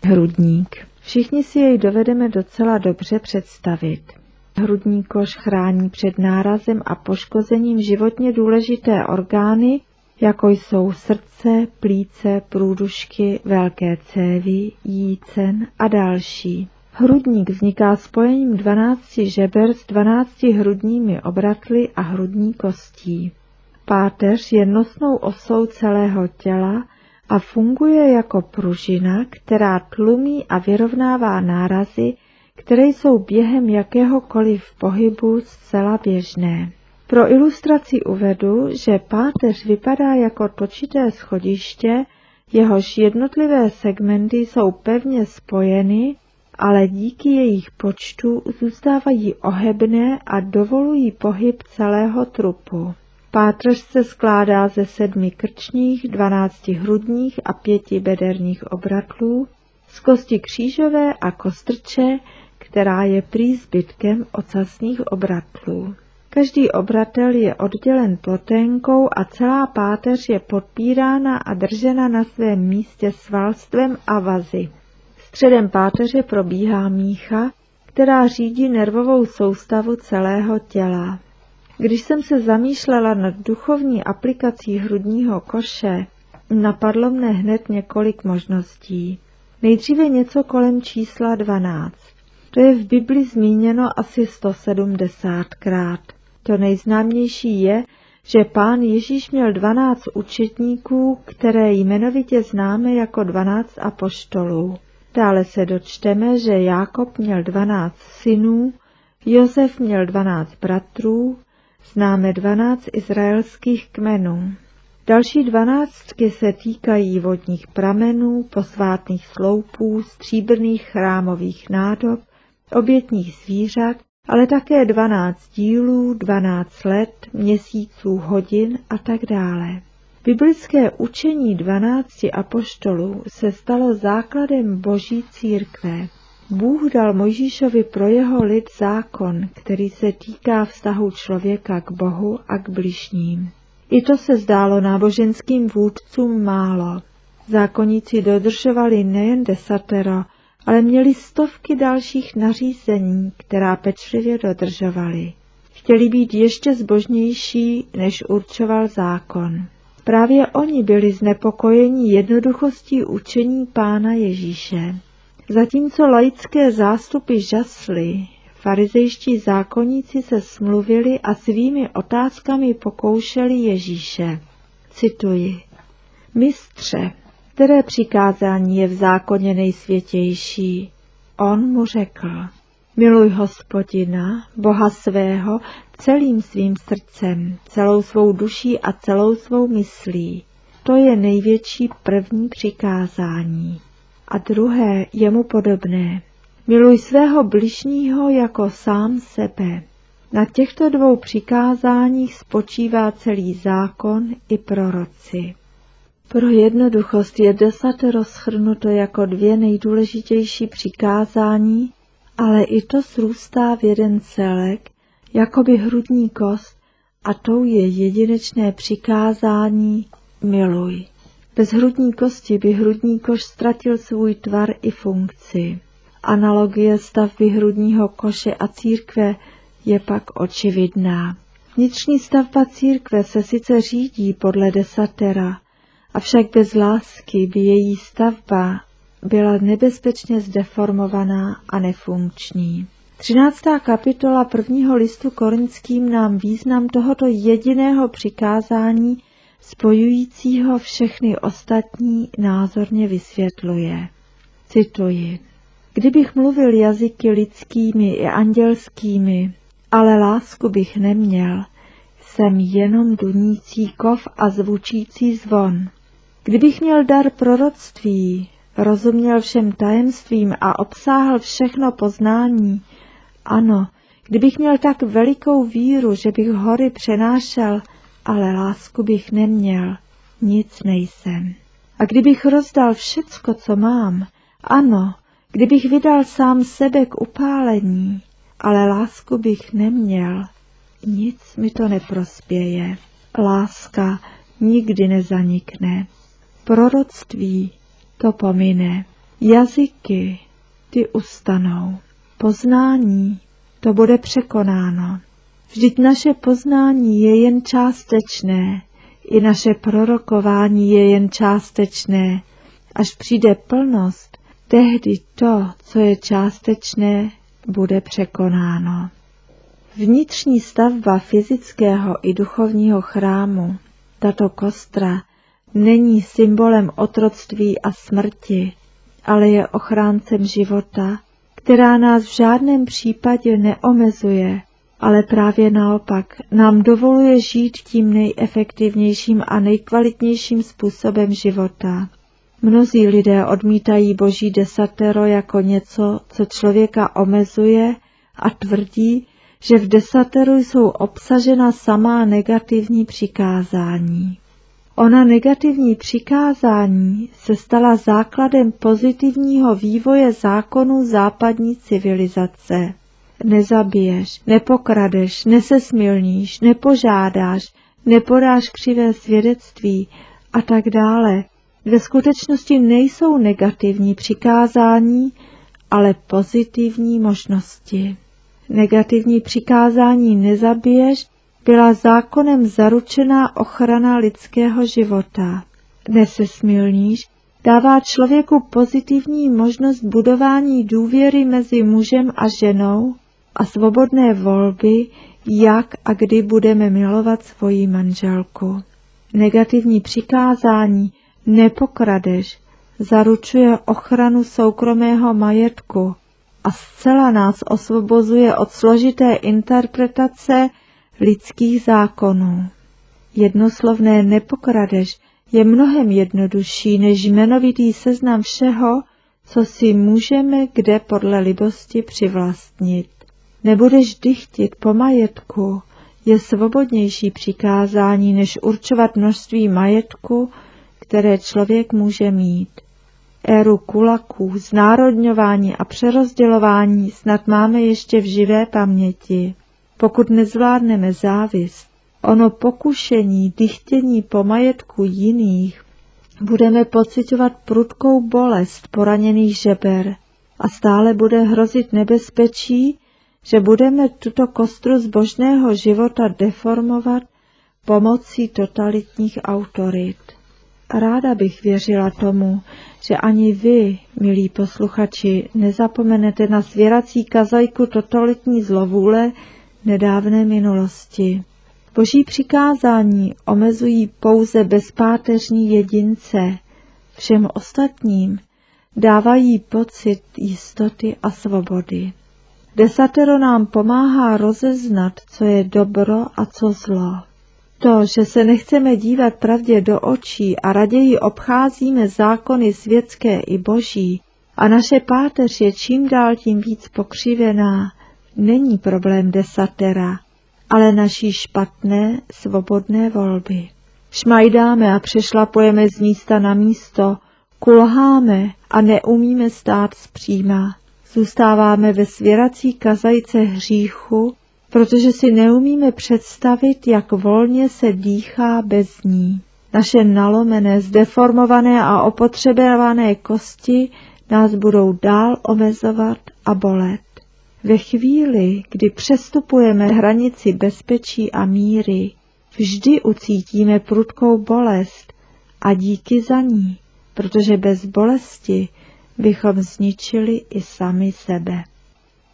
Hrudník. Všichni si jej dovedeme docela dobře představit. Hrudní koš chrání před nárazem a poškozením životně důležité orgány, jako jsou srdce, plíce, průdušky, velké cévy, jícen a další. Hrudník vzniká spojením 12 žeber s 12 hrudními obratly a hrudní kostí. Páteř je nosnou osou celého těla a funguje jako pružina, která tlumí a vyrovnává nárazy, které jsou během jakéhokoliv pohybu zcela běžné. Pro ilustraci uvedu, že páteř vypadá jako točité schodiště, jehož jednotlivé segmenty jsou pevně spojeny, ale díky jejich počtu zůstávají ohebné a dovolují pohyb celého trupu. Páteř se skládá ze 7 krčních, 12 hrudních a 5 bederních obratlů, z kosti křížové a kostrče, která je prý zbytkem ocasních obratlů. Každý obratel je oddělen ploténkou a celá páteř je podpírána a držena na svém místě svalstvem a vazy. Středem páteře probíhá mícha, která řídí nervovou soustavu celého těla. Když jsem se zamýšlela nad duchovní aplikací hrudního koše, napadlo mne hned několik možností. Nejdříve něco kolem čísla 12. To je v Bibli zmíněno asi 170krát. To nejznámější je, že Pán Ježíš měl 12 učedníků, které jmenovitě známe jako 12 apoštolů. Dále se dočteme, že Jákob měl 12 synů, Josef měl 12 bratrů, známe 12 izraelských kmenů. Další 12 se týkají vodních pramenů, posvátných sloupů, stříbrných chrámových nádob, obětních zvířat, ale také 12 dílů, 12 let, měsíců, hodin a tak dále. Biblické učení 12 apoštolů se stalo základem Boží církve. Bůh dal Mojžíšovi pro jeho lid zákon, který se týká vztahu člověka k Bohu a k bližním. I to se zdálo náboženským vůdcům málo. Zákonníci dodržovali nejen desatero, ale měli stovky dalších nařízení, která pečlivě dodržovali. Chtěli být ještě zbožnější, než určoval zákon. Právě oni byli znepokojeni jednoduchostí učení Pána Ježíše. Zatímco laické zástupy žasly, farizejští zákonníci se smluvili a svými otázkami pokoušeli Ježíše. Cituji: Mistře, které přikázání je v zákoně nejsvětější? On mu řekl: Miluj Hospodina, Boha svého, celým svým srdcem, celou svou duší a celou svou myslí. To je největší první přikázání. A druhé je mu podobné. Miluj svého bližního jako sám sebe. Na těchto 2 přikázáních spočívá celý zákon i proroci. Pro jednoduchost je desatero shrnuto jako 2 nejdůležitější přikázání, ale i to srůstá v jeden celek, jakoby hrudní kost, a tou je jedinečné přikázání miluj. Bez hrudní kosti by hrudní koš ztratil svůj tvar i funkci. Analogie stavby hrudního koše a církve je pak očividná. Vnitřní stavba církve se sice řídí podle desatera, avšak bez lásky by její stavba byla nebezpečně zdeformovaná a nefunkční. 13. kapitola 1. listu Korinským nám význam tohoto jediného přikázání spojujícího všechny ostatní názorně vysvětluje. Cituji: Kdybych mluvil jazyky lidskými i andělskými, ale lásku bych neměl, jsem jenom dunící kov a zvučící zvon. Kdybych měl dar proroctví, rozuměl všem tajemstvím a obsáhl všechno poznání, ano, kdybych měl tak velikou víru, že bych hory přenášel, ale lásku bych neměl, nic nejsem. A kdybych rozdal všecko, co mám, ano, kdybych vydal sám sebe k upálení, ale lásku bych neměl, nic mi to neprospěje. Láska nikdy nezanikne. Proroctví to pomine. Jazyky, ty ustanou. Poznání, to bude překonáno. Vždyť naše poznání je jen částečné, i naše prorokování je jen částečné. Až přijde plnost, tehdy to, co je částečné, bude překonáno. Vnitřní stavba fyzického i duchovního chrámu, tato kostra, není symbolem otroctví a smrti, ale je ochráncem života, která nás v žádném případě neomezuje, ale právě naopak nám dovoluje žít tím nejefektivnějším a nejkvalitnějším způsobem života. Mnozí lidé odmítají Boží desatero jako něco, co člověka omezuje, a tvrdí, že v desateru jsou obsažena samá negativní přikázání. Ona negativní přikázání se stala základem pozitivního vývoje zákonů západní civilizace. Nezabiješ, nepokradeš, nesesmilníš, nepožádáš, nepodáš křivé svědectví a tak dále. Ve skutečnosti nejsou negativní přikázání, ale pozitivní možnosti. Negativní přikázání nezabiješ byla zákonem zaručená ochrana lidského života. Nesesmilníš dává člověku pozitivní možnost budování důvěry mezi mužem a ženou a svobodné volby, jak a kdy budeme milovat svoji manželku. Negativní přikázání nepokradeš zaručuje ochranu soukromého majetku a zcela nás osvobozuje od složité interpretace lidských zákonů. Jednoslovné nepokradeš je mnohem jednodušší než jmenovitý seznam všeho, co si můžeme kde podle libosti přivlastnit. Nebudeš dychtit po majetku je svobodnější přikázání, než určovat množství majetku, které člověk může mít. Éru kulaků, znárodňování a přerozdělování snad máme ještě v živé paměti. Pokud nezvládneme závist, ono pokušení, dychtění po majetku jiných, budeme pociťovat prudkou bolest poraněných žeber a stále bude hrozit nebezpečí, že budeme tuto kostru zbožného života deformovat pomocí totalitních autorit. Ráda bych věřila tomu, že ani vy, milí posluchači, nezapomenete na svěrací kazajku totalitní zlovůle nedávné minulosti. Boží přikázání omezují pouze bezpáteřní jedince, všem ostatním dávají pocit jistoty a svobody. Desatero nám pomáhá rozeznat, co je dobro a co zlo. To, že se nechceme dívat pravdě do očí a raději obcházíme zákony světské i boží a naše páteř je čím dál tím víc pokřivená, není problém desatera, ale naší špatné, svobodné volby. Šmajdáme a přešlapujeme z místa na místo, kulháme a neumíme stát zpříma. Zůstáváme ve svěrací kazajce hříchu, protože si neumíme představit, jak volně se dýchá bez ní. Naše nalomené, zdeformované a opotřebované kosti nás budou dál omezovat a bolet. Ve chvíli, kdy přestupujeme hranici bezpečí a míry, vždy ucítíme prudkou bolest a díky za ní, protože bez bolesti bychom zničili i sami sebe.